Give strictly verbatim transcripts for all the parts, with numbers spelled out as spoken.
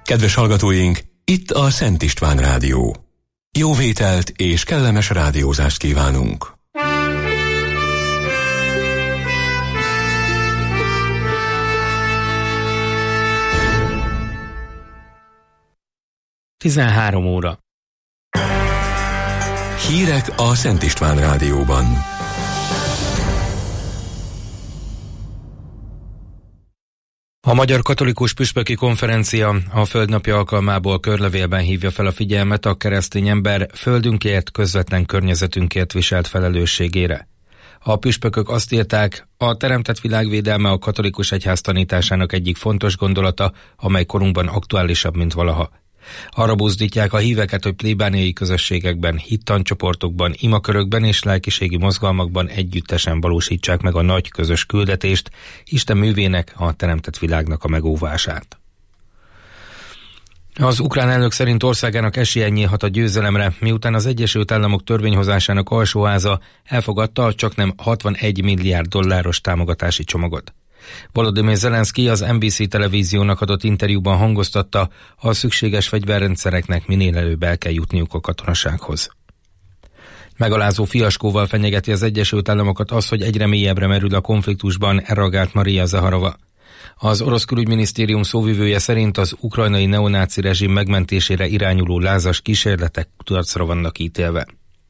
Kedves hallgatóink, itt a Szent István Rádió. Jó vételt és kellemes rádiózást kívánunk! tizenhárom óra. Hírek a Szent István Rádióban. A Magyar Katolikus Püspöki Konferencia a Földnapja alkalmából körlevélben hívja fel a figyelmet a keresztény ember földünkért, közvetlen környezetünkért viselt felelősségére. A püspökök azt írták, a teremtett világ védelme a katolikus egyház tanításának egyik fontos gondolata, amely korunkban aktuálisabb, mint valaha. Arra buzdítják a híveket, hogy plébániai közösségekben, hittancsoportokban, imakörökben és lelkiségi mozgalmakban együttesen valósítsák meg a nagy közös küldetést, Isten művének, a teremtett világnak a megóvását. Az ukrán elnök szerint országának esélye nyílhat a győzelemre, miután az Egyesült Államok törvényhozásának alsóháza elfogadta a csaknem hatvanegy milliárd dolláros támogatási csomagot. Volodymyr Zelenszky az en bé cé televíziónak adott interjúban hangoztatta, a szükséges fegyverrendszereknek minél előbb el kell jutniuk a katonasághoz. Megalázó fiaskóval fenyegeti az Egyesült Államokat az, hogy egyre mélyebbre merül a konfliktusban, reagált Maria Zaharova. Az orosz külügyminisztérium szóvivője szerint az ukrajnai neonáci rezsim megmentésére irányuló lázas kísérletek kudarcra vannak ítélve.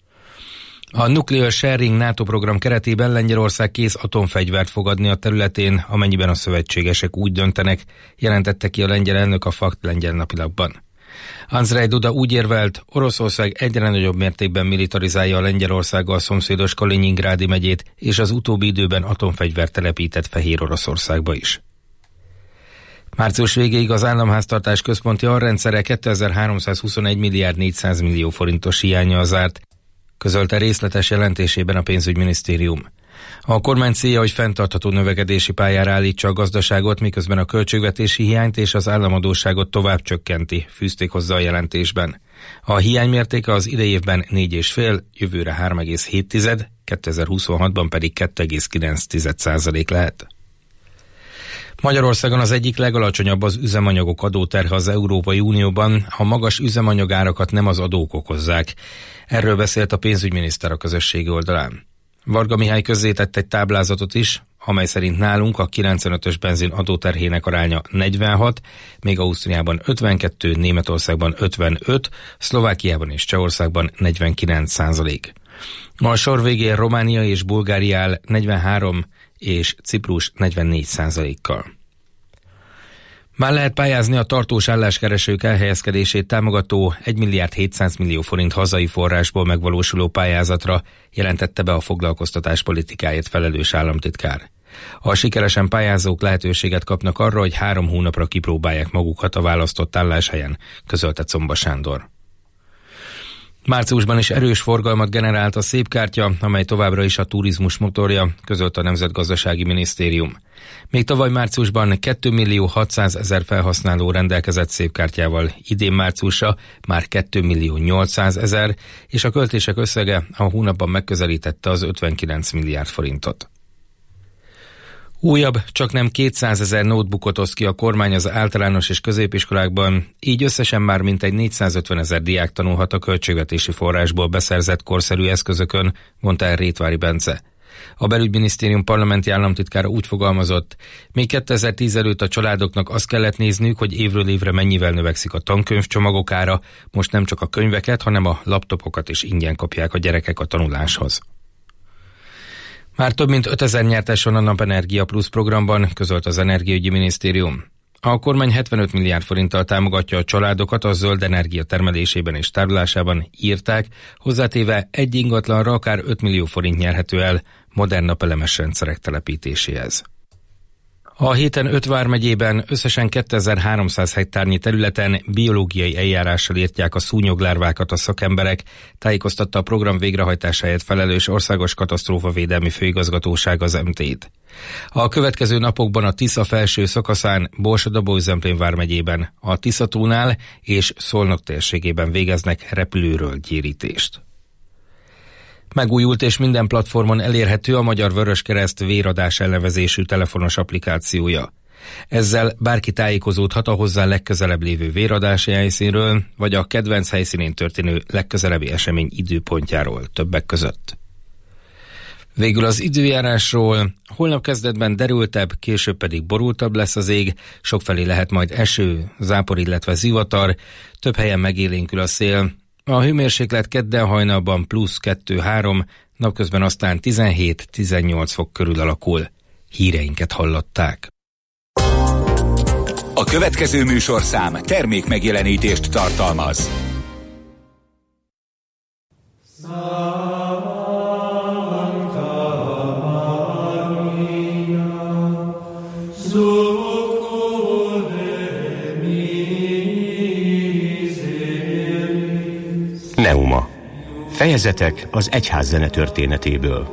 A Nuclear Sharing NATO program keretében Lengyelország kész atomfegyvert fogadni a területén, amennyiben a szövetségesek úgy döntenek, jelentette ki a lengyel elnök a Fakt lengyel napilapban. Andrzej Duda úgy érvelt, Oroszország egyre nagyobb mértékben militarizálja a Lengyelországgal szomszédos Kaliningrádi megyét, és az utóbbi időben atomfegyvert telepített Fehér Oroszországba is. Március végéig az államháztartás központi alrendszere kétezer-háromszázhuszonegy milliárd négyszáz millió forintos hiánnyal zárt, közölte részletes jelentésében a pénzügyminisztérium. A kormány célja, hogy fenntartható növekedési pályára állítsa a gazdaságot, miközben a költségvetési hiányt és az államadósságot tovább csökkenti, fűzték hozzá a jelentésben. A hiány mértéke az idei évben négy egész öt, jövőre három egész hét, kétezer-huszonhatban pedig kettő egész kilenc százalék lehet. Magyarországon az egyik legalacsonyabb az üzemanyagok adóterhe az Európai Unióban, a magas üzemanyagárakat nem az adók okozzák. Erről beszélt a pénzügyminiszter a közösségi oldalán. Varga Mihály közzétett egy táblázatot is, amely szerint nálunk a kilencvenötös benzin adóterhének aránya negyvenhat, még Ausztriában ötvenkettő, Németországban ötvenöt, Szlovákiában és Csehországban negyvenkilenc százalék. A sor végén Románia és Bulgária áll negyvenhárom és Ciprus negyvennégy százalékkal. Már lehet pályázni a tartós álláskeresők elhelyezkedését támogató egy milliárd hétszáz millió forint hazai forrásból megvalósuló pályázatra, jelentette be a foglalkoztatás politikáért felelős államtitkár. A sikeresen pályázók lehetőséget kapnak arra, hogy három hónapra kipróbálják magukat a választott álláshelyen, közölte Czomba Sándor. Márciusban is erős forgalmat generált a Szépkártya, amely továbbra is a turizmus motorja, közölte a Nemzetgazdasági Minisztérium. Még tavaly márciusban két millió hatszázezer felhasználó rendelkezett Szépkártyával, idén márciusra már két millió nyolcszázezer, és a költések összege a hónapban megközelítette az ötvenkilenc milliárd forintot. Újabb, csak nem kétszázezer notebookot oszt ki a kormány az általános és középiskolákban, így összesen már mintegy négyszázötvenezer diák tanulhat a költségvetési forrásból beszerzett korszerű eszközökön, mondta el Rétvári Bence. A belügyminisztérium parlamenti államtitkára úgy fogalmazott, még kétezer-tíz előtt a családoknak azt kellett nézniük, hogy évről évre mennyivel növekszik a tankönyvcsomagok ára, most nem csak a könyveket, hanem a laptopokat is ingyen kapják a gyerekek a tanuláshoz. Már több mint ötezer nyertes van a Napenergia Plusz programban, közölt az Energiaügyi Minisztérium. A kormány hetvenöt milliárd forinttal támogatja a családokat a zöld energia termelésében és tárolásában, írták, hozzátéve egy ingatlanra akár öt millió forint nyerhető el modern napelemes rendszerek telepítéséhez. A héten öt vármegyében összesen kétezer-háromszáz hektárnyi területen biológiai eljárással írtják a szúnyoglárvákat a szakemberek, tájékoztatta a program végrehajtásáért felelős Országos Katasztrófavédelmi Főigazgatóság az em té é-t. A következő napokban a Tisza felső szakaszán, Borsod-Abaúj-Zemplén vármegyében, a Tiszatónál és Szolnok térségében végeznek repülőről gyérítést. Megújult és minden platformon elérhető a Magyar Vöröskereszt véradás elnevezésű telefonos applikációja. Ezzel bárki tájékozódhat a hozzá legközelebb lévő véradási helyszínről, vagy a kedvenc helyszínén történő legközelebbi esemény időpontjáról többek között. Végül az időjárásról: holnap kezdetben derültebb, később pedig borultabb lesz az ég, sokfelé lehet majd eső, zápor, illetve zivatar, több helyen megélénkül a szél. A hőmérséklet kedden hajnalban plusz kettő-három, napközben aztán tizenhét-tizennyolc fok körül alakul. Híreinket hallották. A következő műsorszám termék megjelenítést tartalmaz. Neuma. Fejezetek az egyházzene történetéből.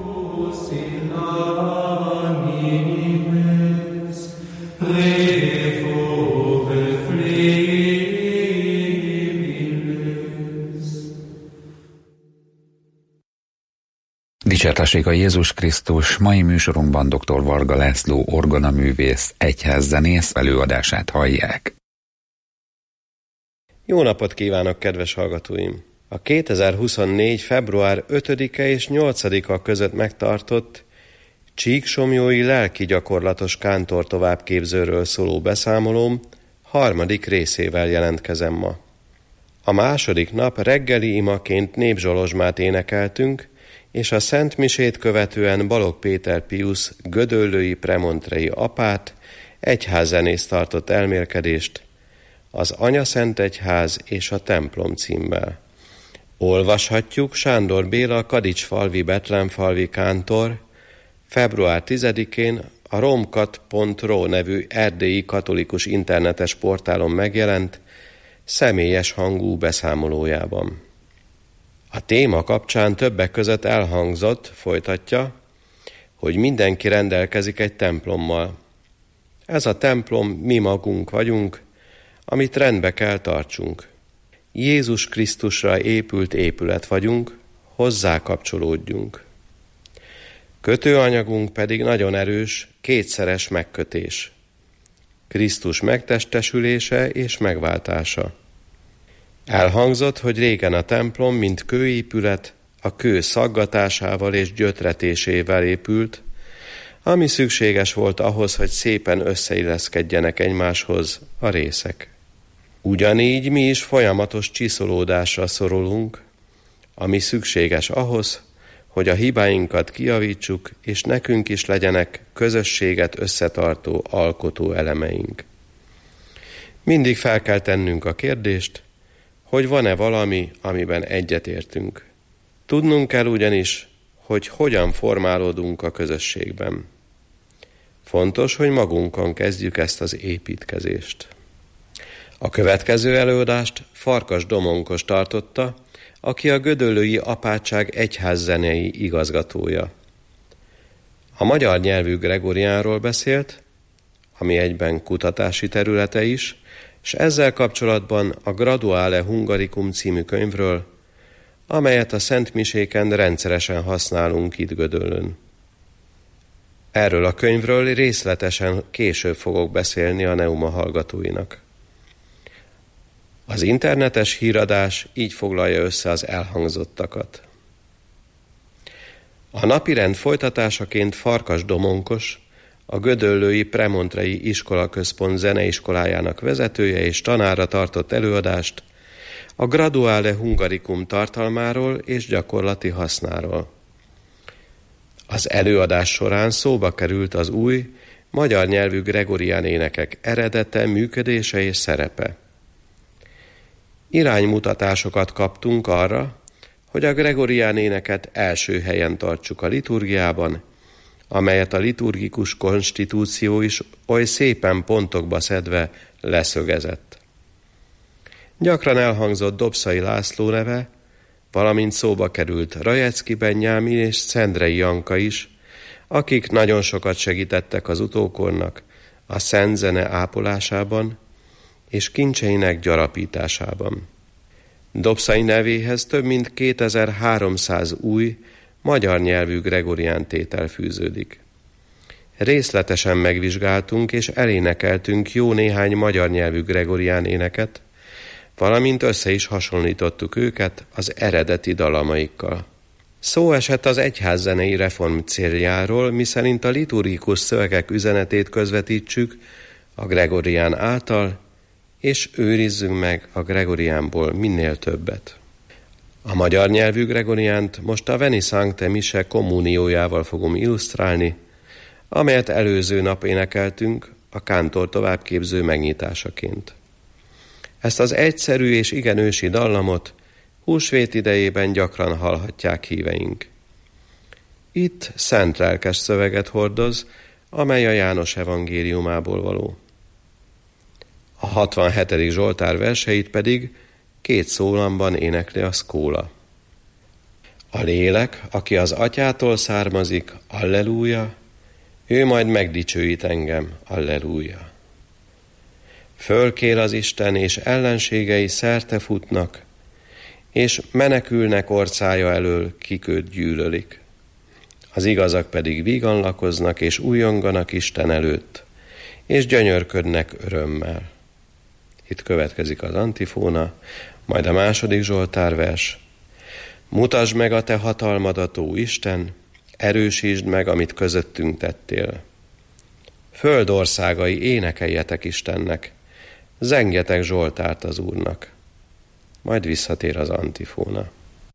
Dicsértessék a Jézus Krisztus! Mai műsorunkban dr. Varga László orgonaművész, egyházzenész előadását hallják. Jó napot kívánok, kedves hallgatóim! A kétezer-huszonnégy. február ötödike és nyolcadika között megtartott Csíksomlyói lelki gyakorlatos kántor továbbképzőről szóló beszámolóm harmadik részével jelentkezem ma. A második nap reggeli imaként népzsolozsmát énekeltünk, és a Szent Misét követően Balogh Péter Piusz gödöllői premontrei apát, egyházzenészt tartott elmélkedést az Anyaszentegyház és a templom címmel. Olvashatjuk Sándor Béla kadicsfalvi betlenfalvi kántor február tizedikén a romkat pont ro nevű erdélyi katolikus internetes portálon megjelent személyes hangú beszámolójában. A téma kapcsán többek között elhangzott, folytatja, hogy mindenki rendelkezik egy templommal. Ez a templom mi magunk vagyunk, amit rendbe kell tartsunk. Jézus Krisztusra épült épület vagyunk, hozzá kapcsolódjunk. Kötőanyagunk pedig nagyon erős, kétszeres megkötés. Krisztus megtestesülése és megváltása. Elhangzott, hogy régen a templom, mint kőépület, a kő szaggatásával és gyötretésével épült, ami szükséges volt ahhoz, hogy szépen összeilleszkedjenek egymáshoz a részek. Ugyanígy mi is folyamatos csiszolódásra szorulunk, ami szükséges ahhoz, hogy a hibáinkat kijavítsuk, és nekünk is legyenek közösséget összetartó alkotó elemeink. Mindig fel kell tennünk a kérdést, hogy van-e valami, amiben egyetértünk. Tudnunk kell ugyanis, hogy hogyan formálódunk a közösségben. Fontos, hogy magunkon kezdjük ezt az építkezést. A következő előadást Farkas Domonkos tartotta, aki a gödöllői apátság egyházzenei igazgatója. A magyar nyelvű Gregoriánról beszélt, ami egyben kutatási területe is, és ezzel kapcsolatban a Graduale Hungaricum című könyvről, amelyet a Szent Miséken rendszeresen használunk itt Gödöllőn. Erről a könyvről részletesen később fogok beszélni a Neuma hallgatóinak. Az internetes híradás így foglalja össze az elhangzottakat. A napirend folytatásaként Farkas Domonkos, a gödöllői Premontrei Iskolaközpont zeneiskolájának vezetője és tanára tartott előadást a Graduale Hungaricum tartalmáról és gyakorlati hasznáról. Az előadás során szóba került az új, magyar nyelvű gregorián énekek eredete, működése és szerepe. Iránymutatásokat kaptunk arra, hogy a gregorián éneket első helyen tartsuk a liturgiában, amelyet a liturgikus konstitúció is oly szépen pontokba szedve leszögezett. Gyakran elhangzott Dobszai László neve, valamint szóba került Rajecki Benyámin és Szendrei Janka is, akik nagyon sokat segítettek az utókornak a szent zene ápolásában és kincseinek gyarapításában. Dobszai nevéhez több mint kétezer-háromszáz új, magyar nyelvű gregorián tétel fűződik. Részletesen megvizsgáltunk és elénekeltünk jó néhány magyar nyelvű gregorián éneket, valamint össze is hasonlítottuk őket az eredeti dalamaikkal. Szó esett az egyházzenei reform céljáról, miszerint a liturgikus szövegek üzenetét közvetítsük a gregorián által, és őrizzünk meg a gregoriánból minél többet. A magyar nyelvű gregoriánt most a Veni Sancte Mise kommuniójával fogom illusztrálni, amelyet előző nap énekeltünk a kántor továbbképző megnyitásaként. Ezt az egyszerű és igen ősi dallamot húsvét idejében gyakran hallhatják híveink. Itt szent lelkes szöveget hordoz, amely a János evangéliumából való. A hatvanhetedik Zsoltár verseit pedig két szólamban énekli a szkóla. A lélek, aki az atyától származik, alleluja, ő majd megdicsőít engem, alleluja. Fölkél az Isten, és ellenségei szerte futnak, és menekülnek orcája elől, kik őt gyűlölik. Az igazak pedig vígan lakoznak, és újonganak Isten előtt, és gyönyörködnek örömmel. Itt következik az antifóna, majd a második Zsoltár vers. Mutasd meg a te hatalmadat, ó Isten, erősítsd meg, amit közöttünk tettél. Földországai, énekeljetek Istennek, zengjetek Zsoltárt az Úrnak. Majd visszatér az antifóna.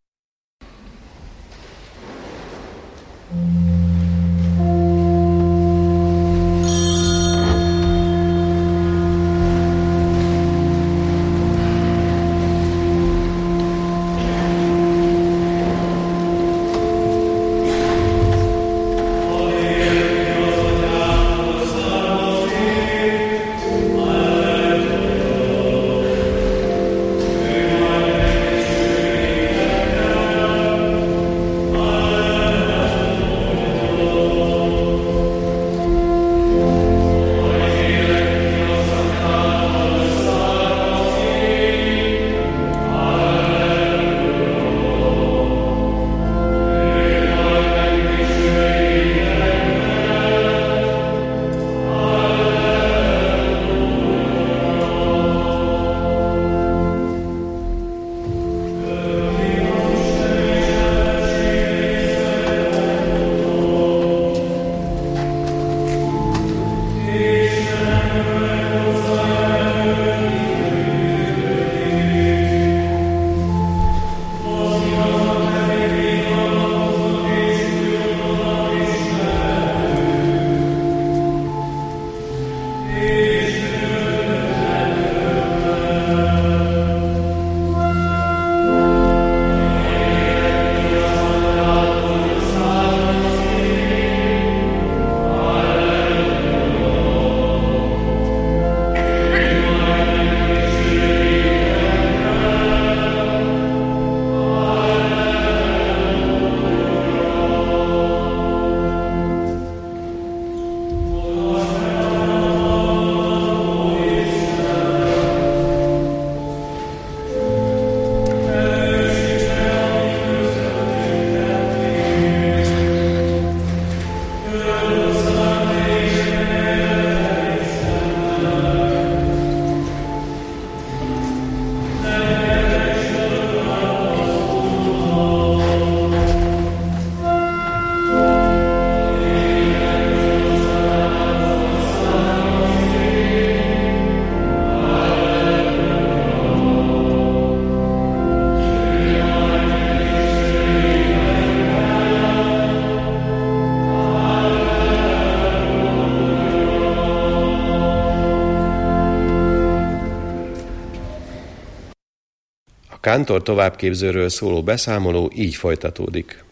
Kántor továbbképzőről szóló beszámoló így folytatódik.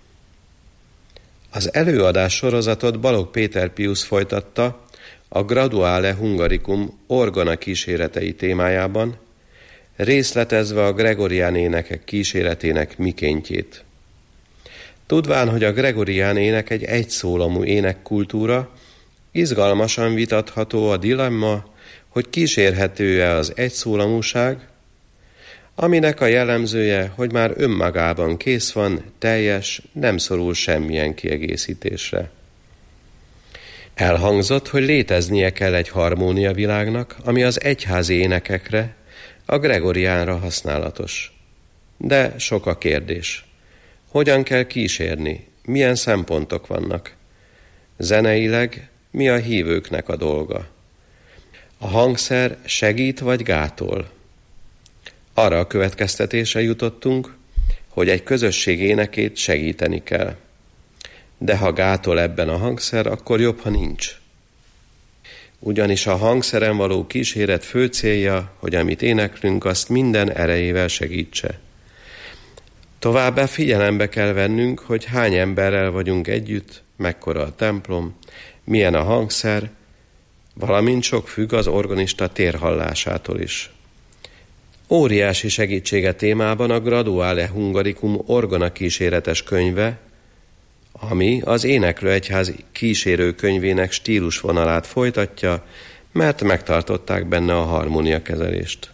Az előadás sorozatot Balogh Péter Piusz folytatta a Graduale Hungaricum orgona kíséretei témájában, részletezve a gregorián énekek kíséretének mikéntjét. Tudván, hogy a gregorián ének egy egyszólamú énekkultúra, izgalmasan vitatható a dilemma, hogy kísérhető-e az egyszólamúság, aminek a jellemzője, hogy már önmagában kész van, teljes, nem szorul semmilyen kiegészítésre. Elhangzott, hogy léteznie kell egy harmónia világnak, ami az egyházi énekekre, a gregoriánra használatos. De sok a kérdés. Hogyan kell kísérni? Milyen szempontok vannak? Zeneileg mi a hívőknek a dolga? A hangszer segít vagy gátol? Arra a következtetésre jutottunk, hogy egy közösség énekét segíteni kell. De ha gátol ebben a hangszer, akkor jobb, ha nincs. Ugyanis a hangszeren való kíséret fő célja, hogy amit éneklünk, azt minden erejével segítse. Továbbá figyelembe kell vennünk, hogy hány emberrel vagyunk együtt, mekkora a templom, milyen a hangszer, valamint sok függ az organista térhallásától is. Óriási segítsége témában a Graduale Hungaricum orgona kíséretes könyve, ami az Éneklőegyház kísérő könyvének stílusvonalát folytatja, mert megtartották benne a harmóniakezelést.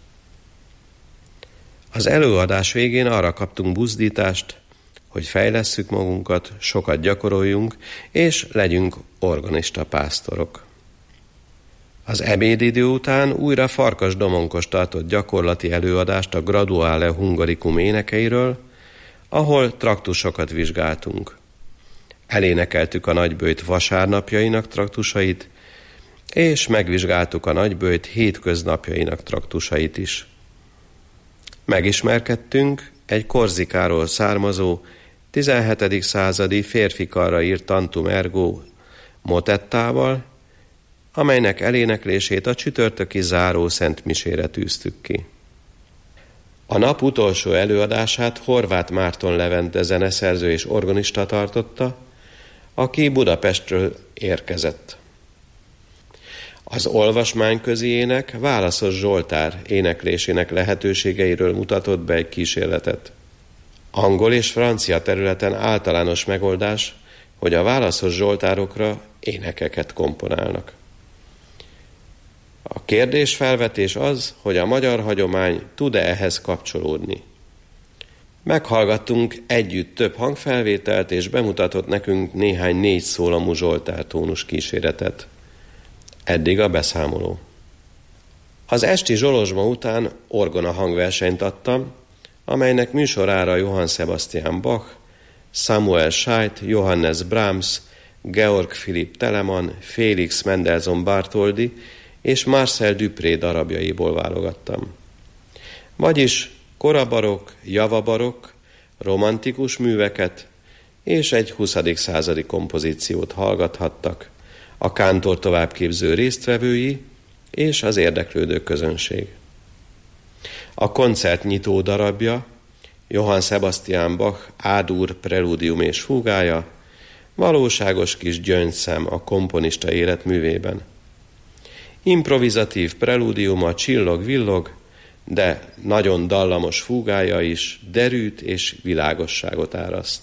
Az előadás végén arra kaptunk buzdítást, hogy fejlesszük magunkat, sokat gyakoroljunk, és legyünk organista pásztorok. Az ebédidő után újra Farkas Domonkos tartott gyakorlati előadást a Graduale Hungaricum énekeiről, ahol traktusokat vizsgáltunk. Elénekeltük a nagyböjt vasárnapjainak traktusait, és megvizsgáltuk a nagyböjt hétköznapjainak traktusait is. Megismerkedtünk egy Korzikáról származó, tizenhetedik századi férfikarra írt Tantum Ergo motettával, amelynek eléneklését a csütörtöki záró szentmisére tűztük ki. A nap utolsó előadását Horváth Márton Levente zeneszerző és organista tartotta, aki Budapestről érkezett. Az olvasmányközi ének Válaszos Zsoltár éneklésének lehetőségeiről mutatott be egy kísérletet. Angol és francia területen általános megoldás, hogy a válaszos zsoltárokra énekeket komponálnak. A kérdésfelvetés az, hogy a magyar hagyomány tud-e ehhez kapcsolódni. Meghallgattunk együtt több hangfelvételt, és bemutatott nekünk néhány négy szólamú zsoltártónus kíséretet. Eddig a beszámoló. Az esti zsolozsma után orgona hangversenyt adtam, amelynek műsorára Johann Sebastian Bach, Samuel Scheidt, Johannes Brahms, Georg Philipp Telemann, Félix Mendelssohn Bartholdy és Marcel Dupré darabjaiból válogattam. Vagyis korabarokk, javabarokk, romantikus műveket és egy huszadik századi kompozíciót hallgathattak a kántor továbbképző résztvevői és az érdeklődő közönség. A koncert nyitó darabja, Johann Sebastian Bach A-dur preludium és fúgája, valóságos kis gyöngyszem a komponista életművében. Improvizatív preludiuma csillog-villog, de nagyon dallamos fúgája is derűt és világosságot áraszt.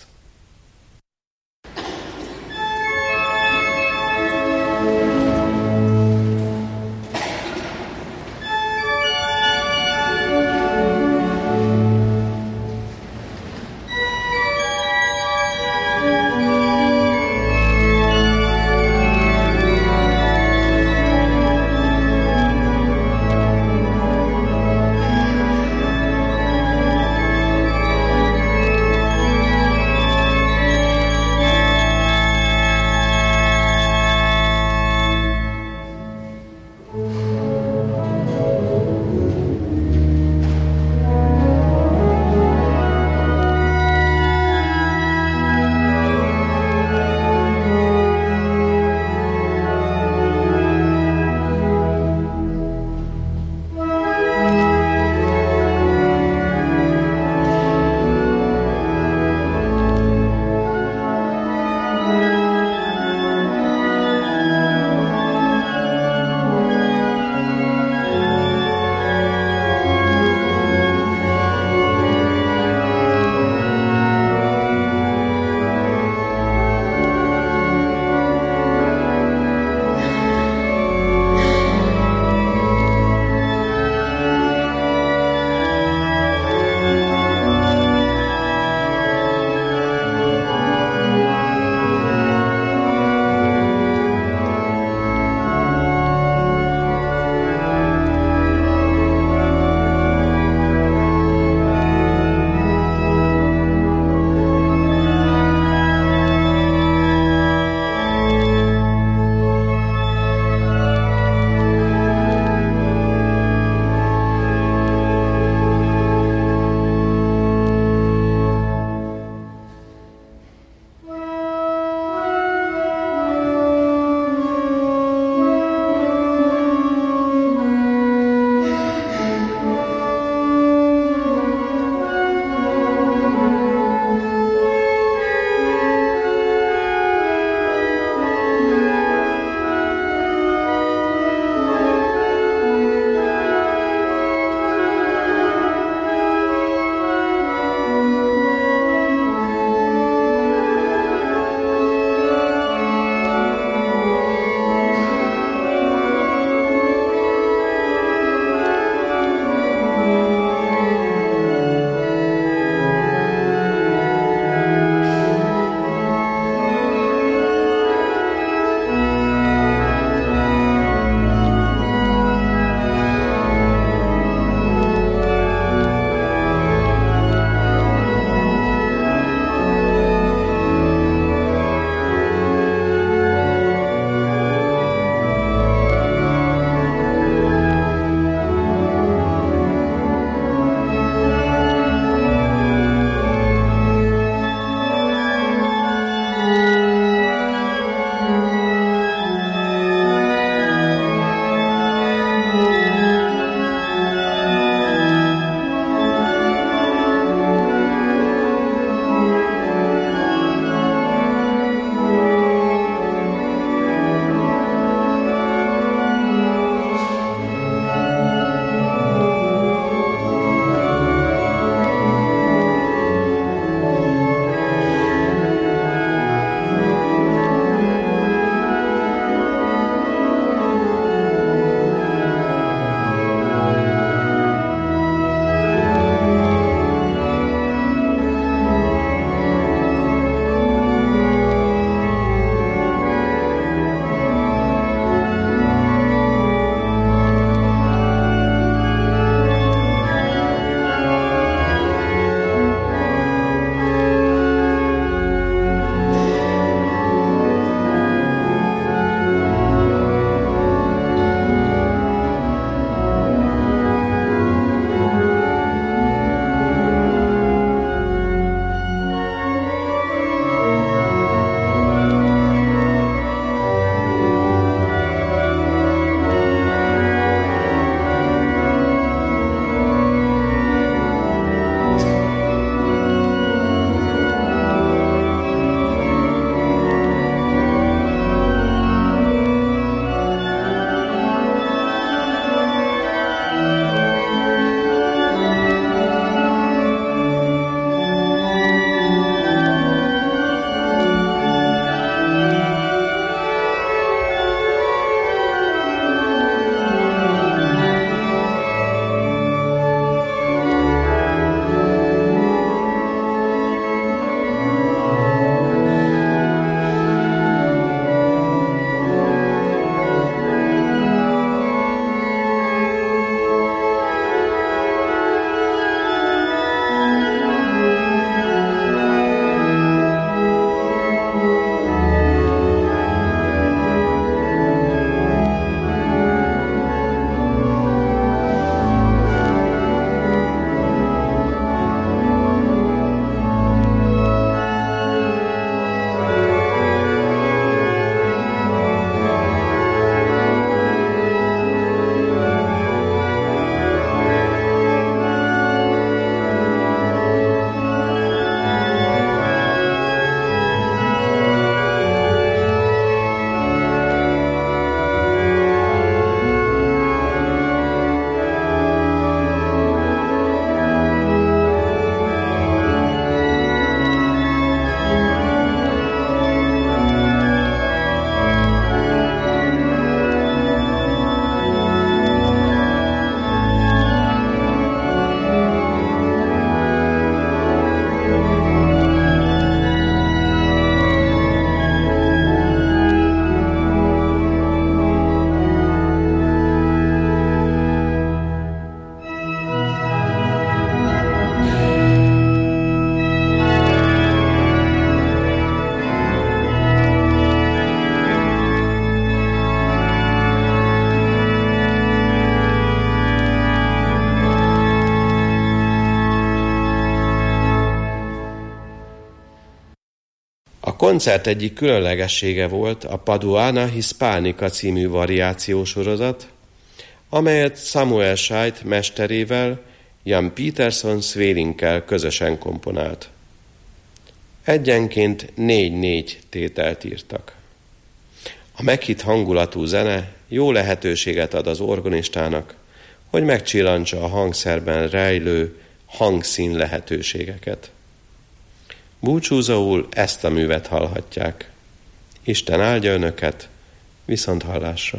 A koncert egyik különlegessége volt a Paduana Hispanica című variációsorozat, amelyet Samuel Scheidt mesterével, Jan Peterson Svelinkkel közösen komponált. Egyenként négy-négy tételt írtak. A meghitt hangulatú zene jó lehetőséget ad az organistának, hogy megcsillantsa a hangszerben rejlő hangszín lehetőségeket. Búcsúzóul ezt a művet hallhatják. Isten áldja önöket, viszont hallásra!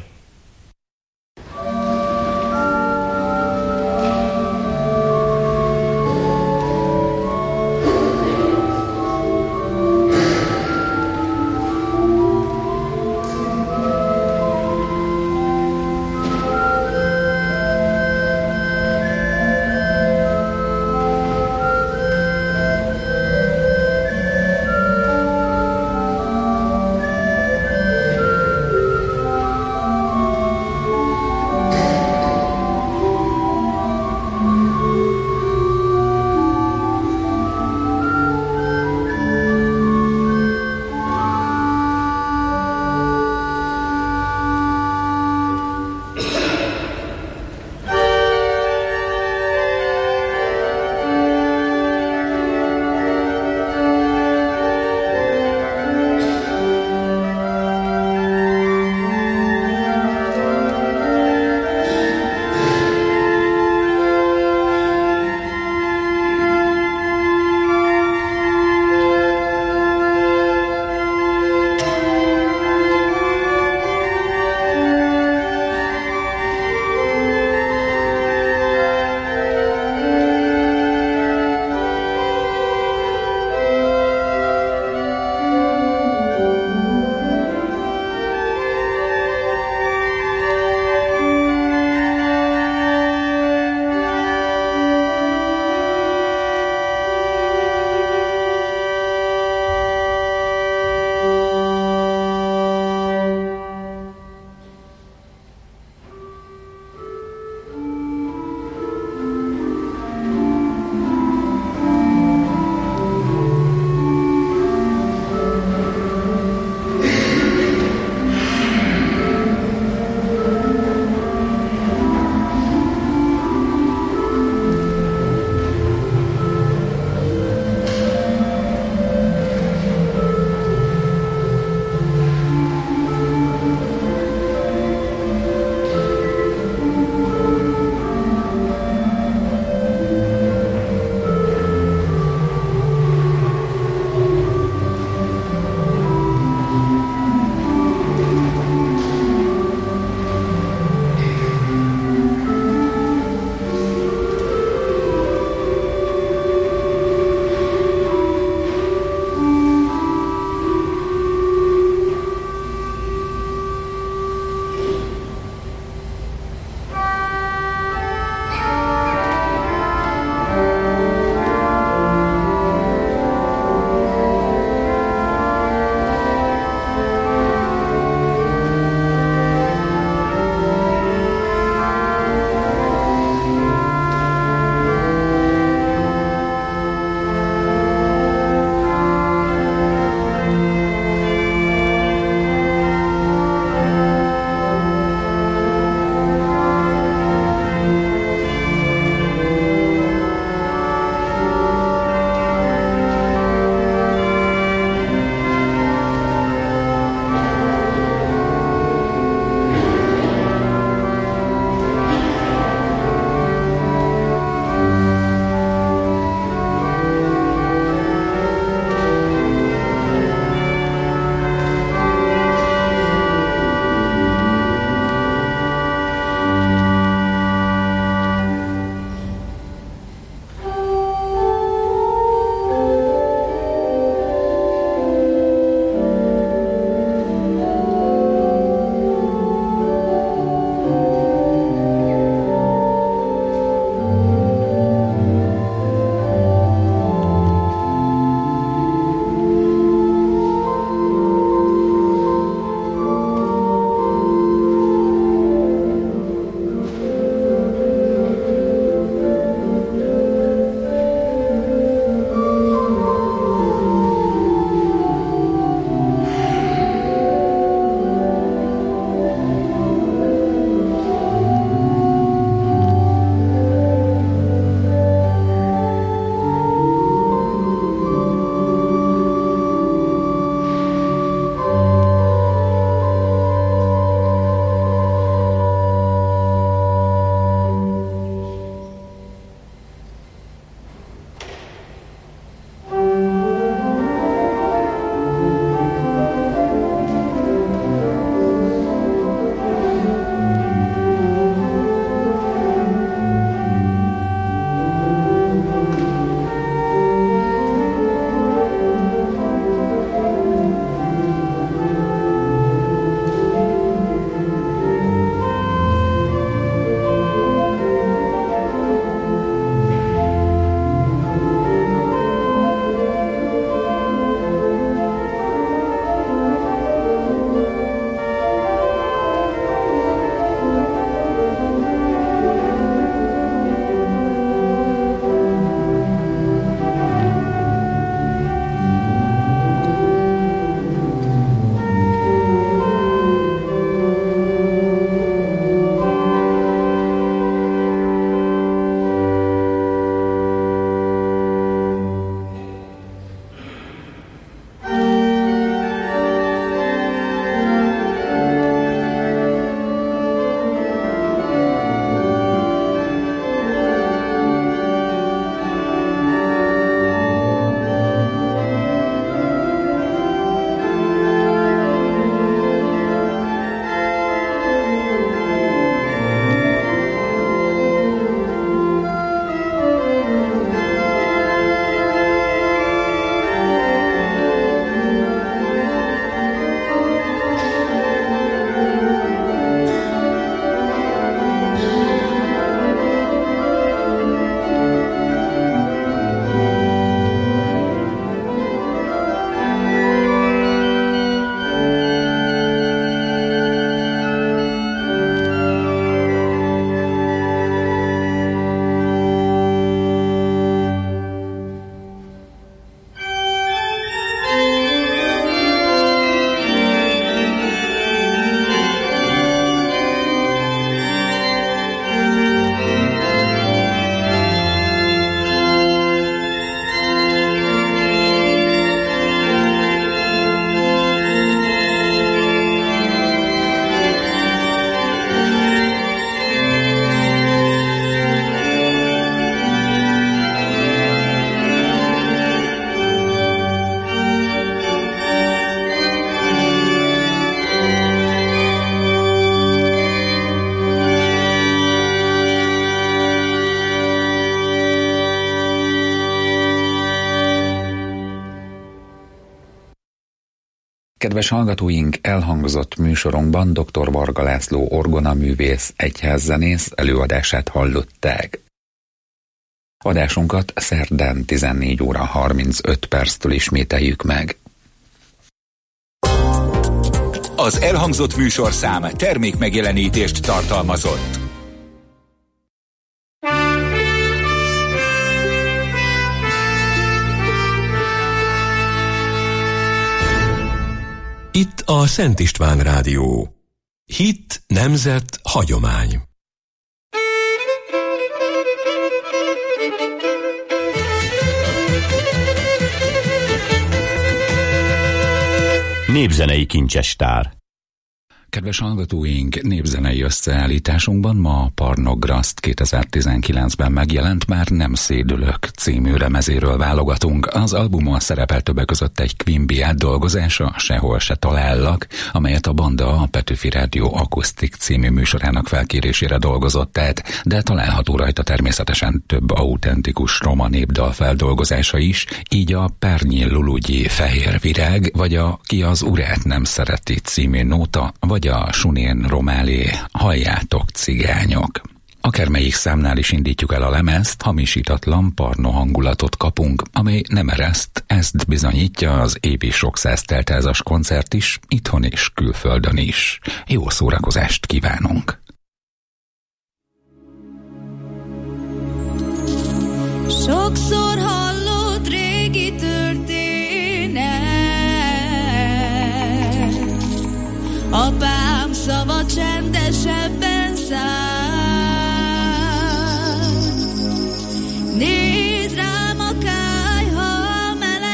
Kedves hallgatóink, elhangzott műsorunkban dr. Varga László orgonaművész, egyházzenész előadását hallották. Adásunkat szerdán tizennégy óra harmincöt perctől ismételjük meg. Az elhangzott műsorszám termék megjelenítést tartalmazott. Itt a Szent István Rádió. Hit, nemzet, hagyomány. Népzenei kincsestár. Kedves hallgatóink, népzenei összeállításunkban ma Parnograszt kétezer-tizenkilencben megjelent Már nem szédülök című lemezéről válogatunk. Az albumon szerepel többek között egy Quimby átdolgozása, Sehol se talállak, amelyet a banda a Petőfi Rádió akusztik című műsorának felkérésére dolgozott át, de található rajta természetesen több autentikus roma népdal feldolgozása is, így a Pernyi Lulugyi Fehér Virág, vagy a Ki az urát nem szereti című nóta, vagy a Sunén Romálé Halljátok cigányok. Akármelyik számnál is indítjuk el a lemezt, hamisítatlan parno hangulatot kapunk, amely nem ereszt, ezt bizonyítja az évi sok száz teltházas koncert is, itthon és külföldön is. Jó szórakozást kívánunk! Sokszor hallott régi történet, apám szava csendesebben száll. Nézd rám a kályha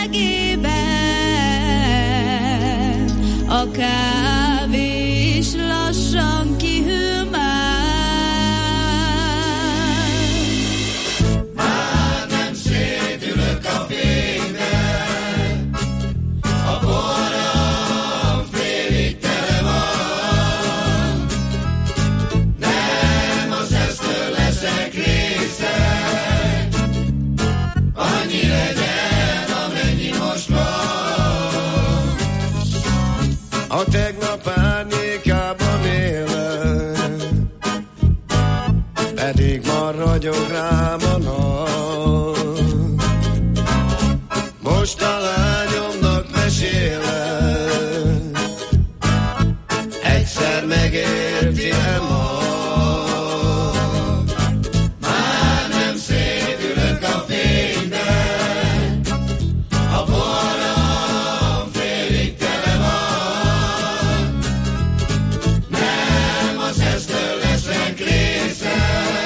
melegében, a kávé is lassan kihűl már. Már nem szédülök a fényben, a borom félig tele van. Nem az esztől leszek része, annyi legyen, amennyi most van. A tegnap árnyékában élek, pedig ma ragyog rám a nap. Most a lányomnak mesélek, egyszer megérti-e ma. Már nem szédülök a fényben, a borom félig tele van. Nem az esztől leszek része,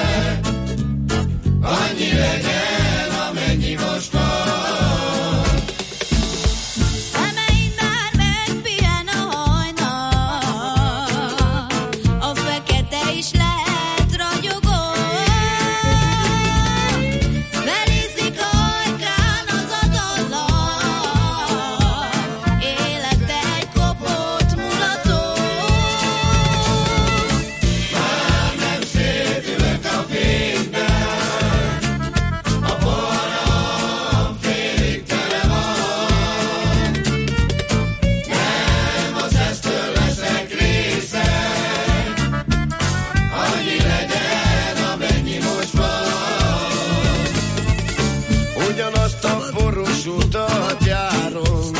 annyi legyen, amennyi most van. Szemeim már megpihen a hajnal, a fekete is lehet ragyogó. Felizzik ajkán az a dallam, élete egy kopott mulató. Már nem szédülök a fényben, a borom félig tele van. Nem az esztől leszek része, annyi legyen, amennyi most van. Ugyanazt a poros utat járom,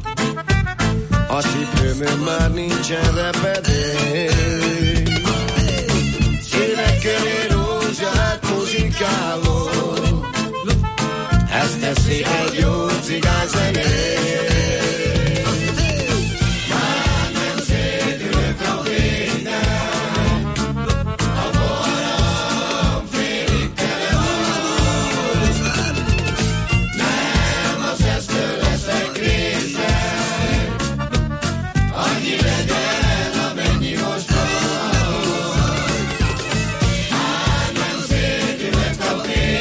a cipőmön már nincsen repedék. Szélek köré rózsát muzsikálok, ezt teszi egy jó cigányzenét. Már nem szédülök a fényben, a borom félig tele van. Nem az esztől leszek része, annyi legyen, amennyi most van. Már nem szédülök a fényben,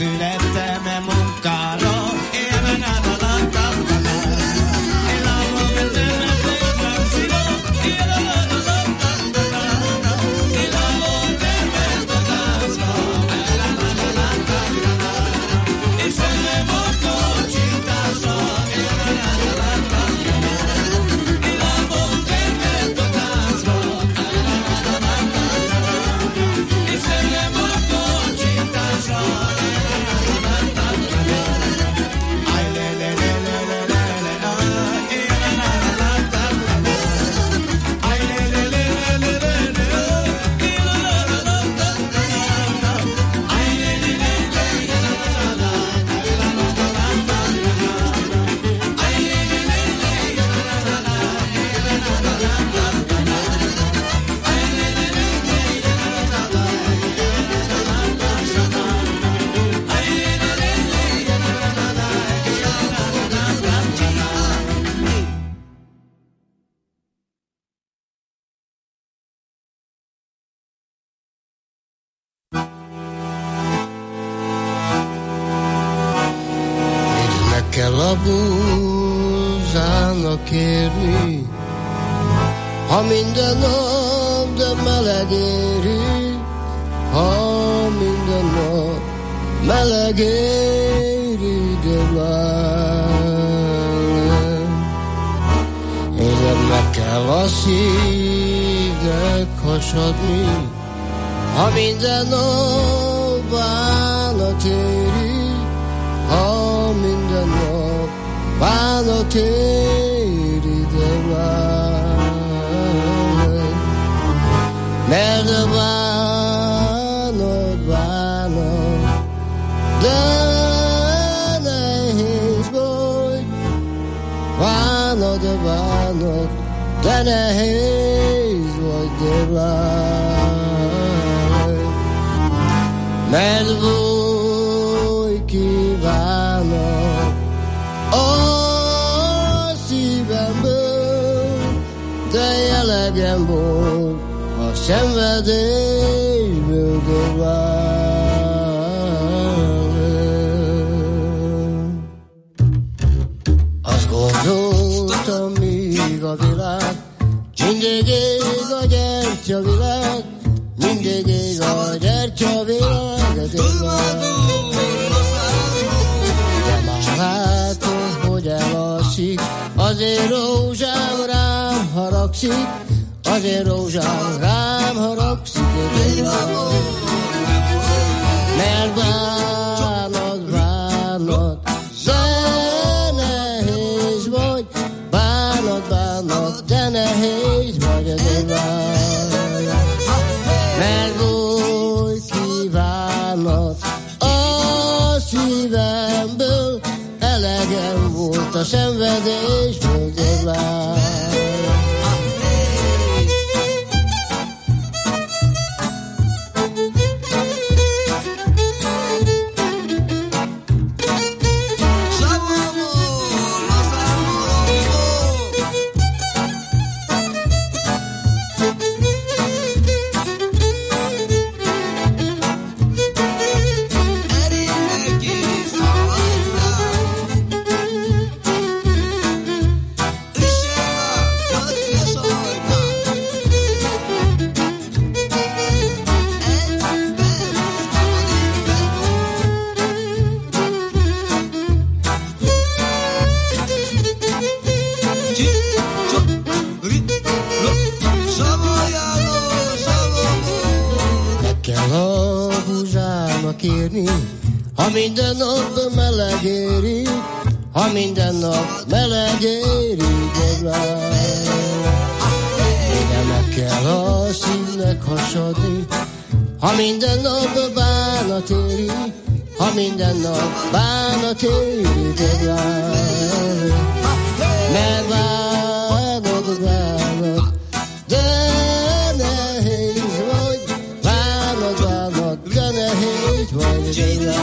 születtem-e munkára. Én a nádaláttam, én látom, hogy tőlem tőlem szíva. Én a nádaláttam, én látom, hogy tőlem tőlem és szemem a kocsintásra. Én a nádaláttam, én látom, tőlem tőlem és szemem a kocsintásra. A búzának érni, ha minden nap, de meleg éri, ha minden nap meleg éri, de már én meg kell a szívnek hasadni, ha minden nap bánat éri, ha minden nap bánat éri, de bánat, mert a bánat, bánat, de nehéz vagy, bánat, de bánat, de nehéz vagy, de bánat, mert vagy kívánat a szívemből, de jelegem volt a szenvedésből, de azt gondoltam, míg a világ mindig ég a gyertyavilág, mindig ég a gyertyavilág, de már látom, hogy elalszik, azért rózsám rám haragszik, azért rózsám rám haragszik, mert bánat, bánat, de nehéz vagy, bánat, bánat, de nehéz vagy, de bánat, mert volt kívánat a szívemből, elegem volt a szenvedésből, de bánat. Kérni, ha minden nap meleg éri, ha minden nap meleg éri, de ide meg kell a szívnek hasadni, ha minden nap bánat éri, ha minden nap bánat éri, de mert bánat, bánat, de nehéz vagy, bánat, bánat, de nehéz vagy,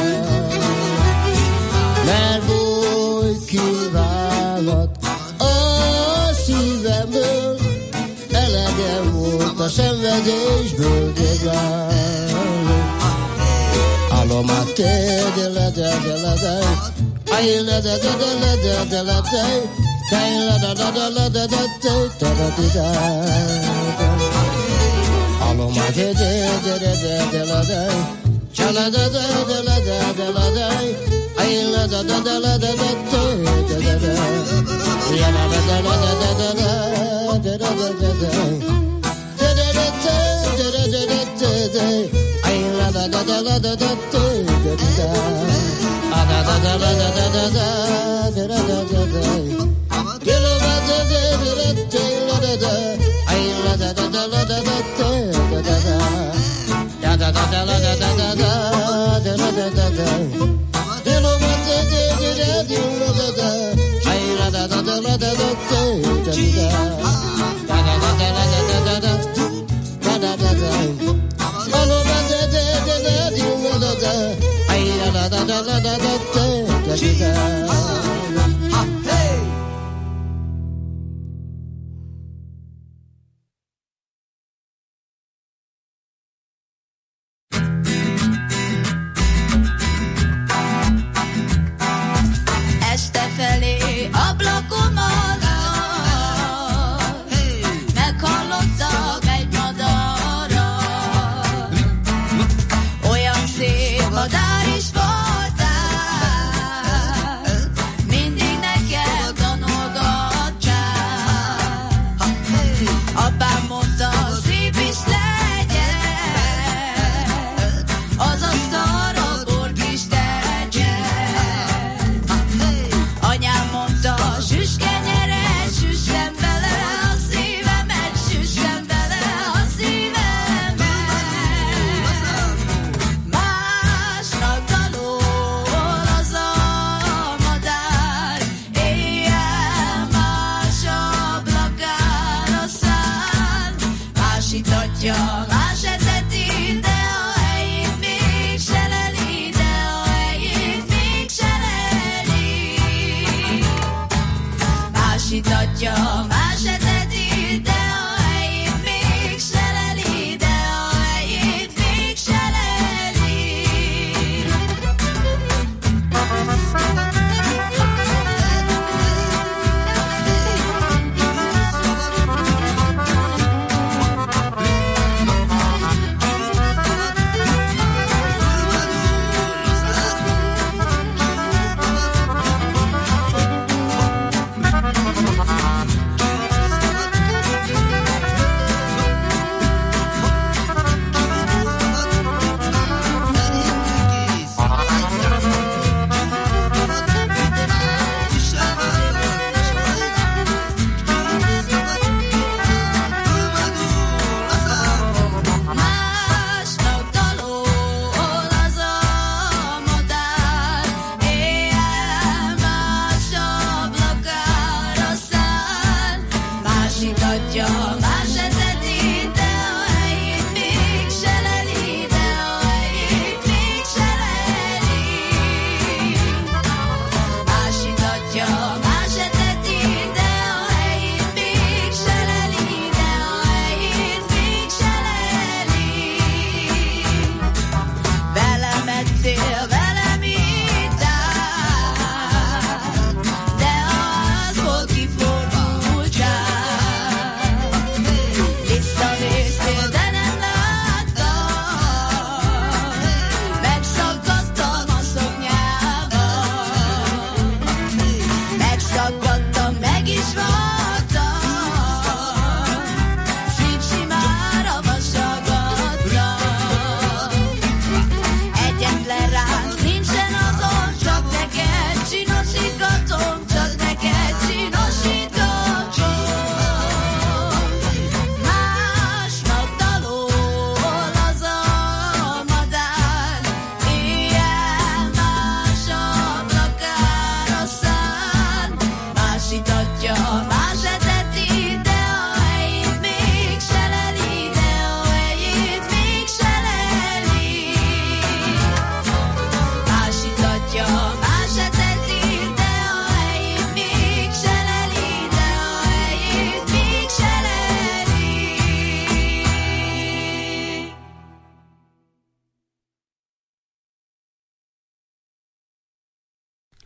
mert volt kívánat a szívemből, elegem volt a szenvedésből, de allo mattino Madár is voltál,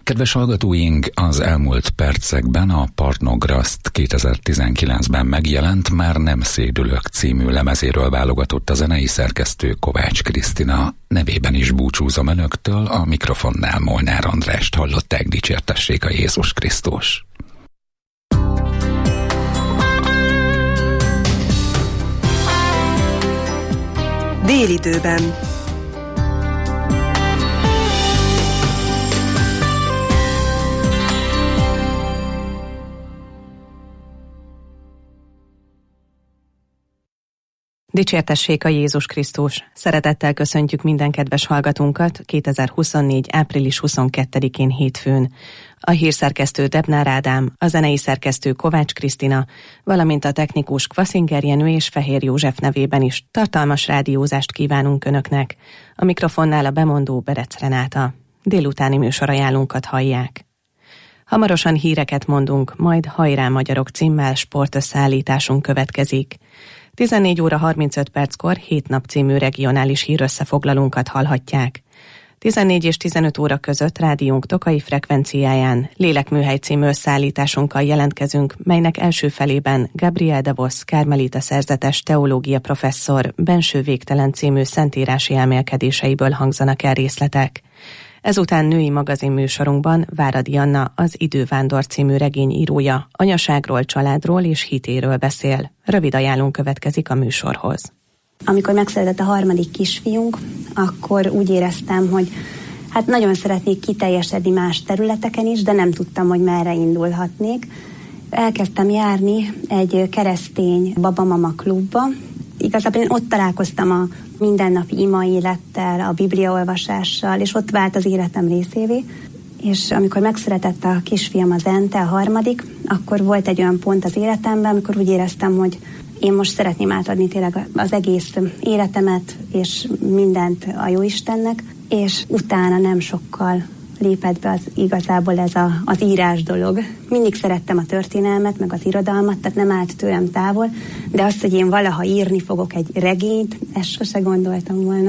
Kedves hallgatóink, az elmúlt percekben a Partnograszt kétezer-tizenkilencben megjelent Már nem szédülök című lemezéről válogatott a zenei szerkesztő Kovács Krisztina. Nevében is búcsúzom önöktől, a mikrofonnál Molnár Andrást hallották, dicsértessék a Jézus Krisztus. Délidőben. Dicsértessék a Jézus Krisztus! Szeretettel köszöntjük minden kedves hallgatónkat kétezer-huszonnégy. április huszonkettedikén hétfőn. A hírszerkesztő Debnár Ádám, a zenei szerkesztő Kovács Krisztina, valamint a technikus Kvaszinger Jenő és Fehér József nevében is tartalmas rádiózást kívánunk Önöknek. A mikrofonnál a bemondó Berec Renáta. Délutáni műsorajánlónkat hallják. Hamarosan híreket mondunk, majd Hajrá Magyarok címmel sportösszeállításunk következik. tizennégy óra harmincöt perckor Hét nap című regionális hírösszefoglalónkat hallhatják. tizennégy és tizenöt óra között rádiónk tokai frekvenciáján Lélekműhely című összeállításunkkal jelentkezünk, melynek első felében Gabriel de Vos kármelita szerzetes teológia professzor Benső végtelen című szentírási elmélkedéseiből hangzanak el részletek. Ezután női magazin műsorunkban Váradi Anna, az Idővándor című regény írója, anyaságról, családról és hitéről beszél. Rövid ajánlón következik a műsorhoz. Amikor megszületett a harmadik kisfiunk, akkor úgy éreztem, hogy hát nagyon szeretnék kiteljesedni más területeken is, de nem tudtam, hogy merre indulhatnék. Elkezdtem járni egy keresztény babamama klubba. Igazából én ott találkoztam a mindennapi ima élettel, a bibliaolvasással, és ott vált az életem részévé. És amikor megszületett a kisfiam, az Ente, a harmadik, akkor volt egy olyan pont az életemben, amikor úgy éreztem, hogy én most szeretném átadni tényleg az egész életemet, és mindent a Jóistennek, és utána nem sokkal lépett be az igazából ez a, az írás dolog. Mindig szerettem a történelmet, meg az irodalmat, tehát nem állt tőlem távol, de azt, hogy én valaha írni fogok egy regényt, ezt sose gondoltam volna.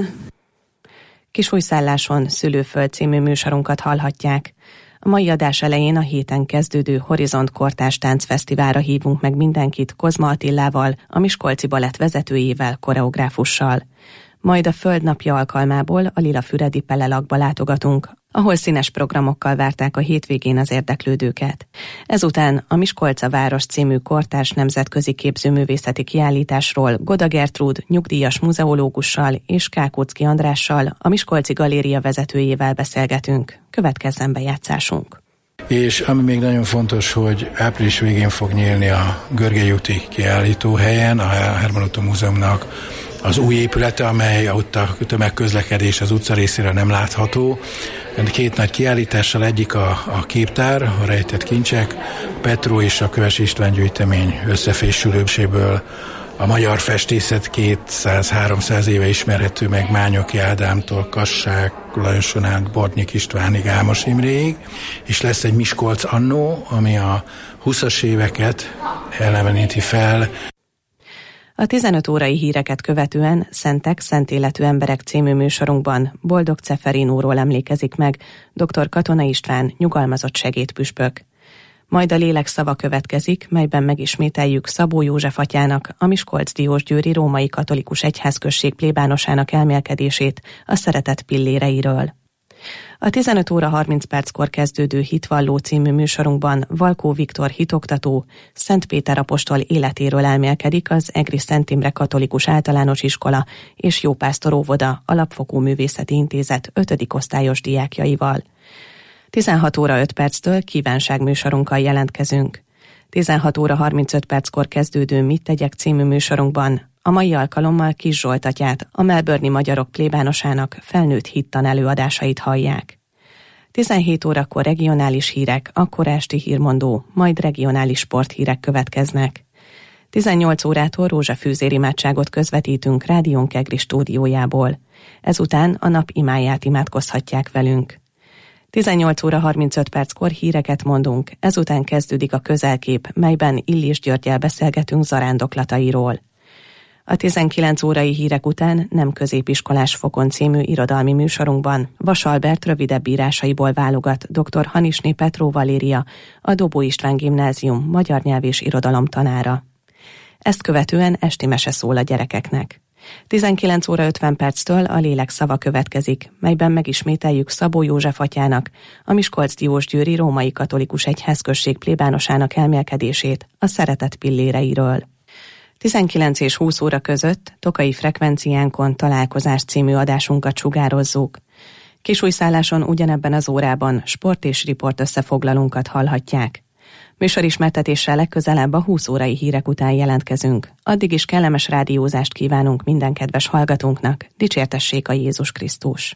Kisújszálláson Szülőföld című műsorunkat hallhatják. A mai adás elején a héten kezdődő Horizont Kortárs Táncfesztiválra hívunk meg mindenkit Kozma Attilával, a Miskolci Balett vezetőjével, koreográfussal. Majd a Földnapja alkalmából a Lilafüredi Pelelakba látogatunk, ahol színes programokkal várták a hétvégén az érdeklődőket. Ezután a Miskolca város című kortárs nemzetközi képzőművészeti kiállításról Goda Gertrúd nyugdíjas muzeológussal és Kákóczky Andrással, a Miskolci Galéria vezetőjével beszélgetünk. Következzen bejátszásunk. És ami még nagyon fontos, hogy április végén fog nyílni a Görgei úti kiállítóhelyen, a Herman Ottó Múzeumnak az új épülete, amely ott a tömegközlekedés az utca részére nem látható. Két nagy kiállítással, egyik a, a képtár, a rejtett kincsek, Petró és a Kövesi István gyűjtemény összefésülőséből a magyar festészet kétszáz-háromszáz éve ismerhető meg Mányoki Ádámtól Kassák, Lajoson át Bortnyik Istvánig, Álmos Imréig, és lesz egy Miskolc annó, ami a huszas éveket eleveníti fel. A tizenöt órai híreket követően Szentek, Szent Életű Emberek című műsorunkban Boldog Ceferinóról emlékezik meg dr. Katona István, nyugalmazott segédpüspök. Majd a lélek szava következik, melyben megismételjük Szabó József atyának, a Miskolc-Diósgyőri római katolikus egyházközség plébánosának elmélkedését a szeretet pilléreiről. A tizenöt óra harminc perckor kezdődő Hitvalló című műsorunkban Valkó Viktor hitoktató Szent Péter apostol életéről elmélkedik az Egri Szent Imre Katolikus Általános Iskola és Jópásztor óvoda Alapfokú Művészeti Intézet ötödik osztályos diákjaival. tizenhat óra öt perctől kívánságműsorunkkal jelentkezünk. tizenhat óra harmincöt perckor kezdődő Mit tegyek című műsorunkban a mai alkalommal Kis Zsolt atyát, a melbourne-i magyarok plébánosának felnőtt hittan előadásait hallják. tizenhét órakor regionális hírek, akkor esti hírmondó, majd regionális sporthírek következnek. tizennyolc órától rózsafűzér imádságot közvetítünk rádiónk Egri stúdiójából. Ezután a nap imáját imádkozhatják velünk. tizennyolc óra harmincöt perckor híreket mondunk, ezután kezdődik a közelkép, melyben Illés Györggyel beszélgetünk zarándoklatairól. A tizenkilenc órai hírek után Nem középiskolás fokon című irodalmi műsorunkban Vas Albert rövidebb írásaiból válogat dr. Hanisné Petró Valéria, a Dobó István Gimnázium magyar nyelv és irodalom tanára. Ezt követően esti mese szól a gyerekeknek. tizenkilenc óra ötven perctől a Lélek szava következik, melyben megismételjük Szabó József atyának, a Miskolc-Diósgyőri Római Katolikus Egyházközség plébánosának elmélkedését a szeretet pilléreiről. tizenkilenc és húsz óra között Tokai frekvenciánkon Találkozás című adásunkat sugározzuk. Kisújszálláson ugyanebben az órában sport és riport összefoglalunkat hallhatják. Műsorismertetéssel legközelebb a húsz órai hírek után jelentkezünk. Addig is kellemes rádiózást kívánunk minden kedves hallgatónknak. Dicsértessék a Jézus Krisztus!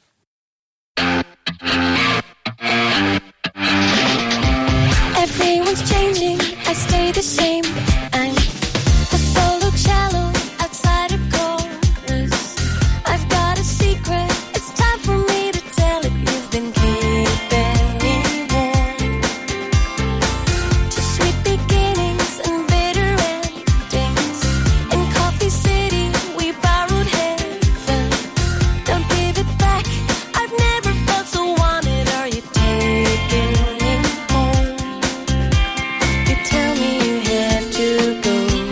Everyone's changing, I stay the same. I'm a solo cello outside a chorus. I've got a secret, it's time for me to tell it. You've been keeping me warm. To sweet beginnings and bitter endings. In Coffee City we borrowed heaven. Don't give it back, I've never felt so wanted. Are you taking me home? You tell me you have to go.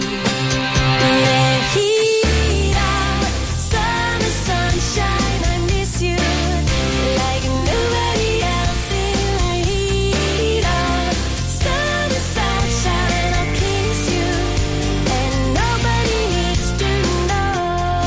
The heat out, summer sunshine, I miss you like nobody else in the heat out, summer sunshine, I'll kiss you and nobody needs to know.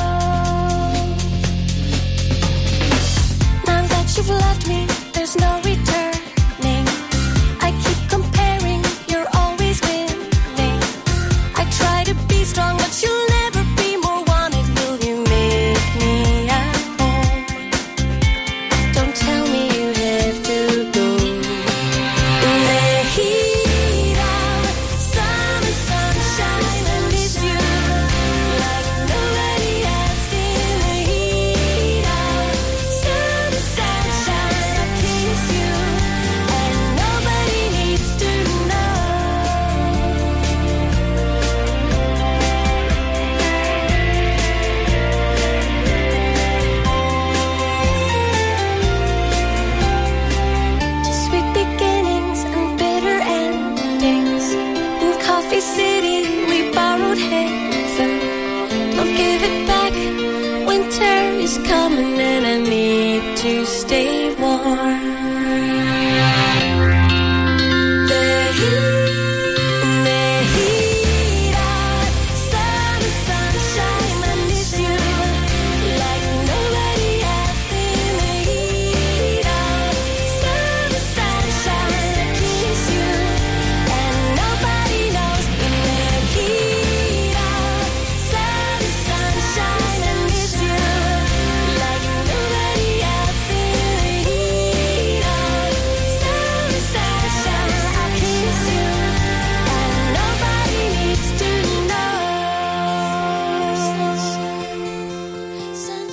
Now that you've left me, there's no returning. I keep comparing, you're always winning. I try to be strong, but you'll never be more wanted. Will you make me at home? Don't tell me you have to go. The heat out, summer sunshine, I miss you like nobody else in the heat out, summer sunshine, I'll kiss you and nobody needs to know. To sweet beginnings and bitter endings. In Coffee City we borrowed heaven. Don't give it back, winter is coming and I need to stay warm.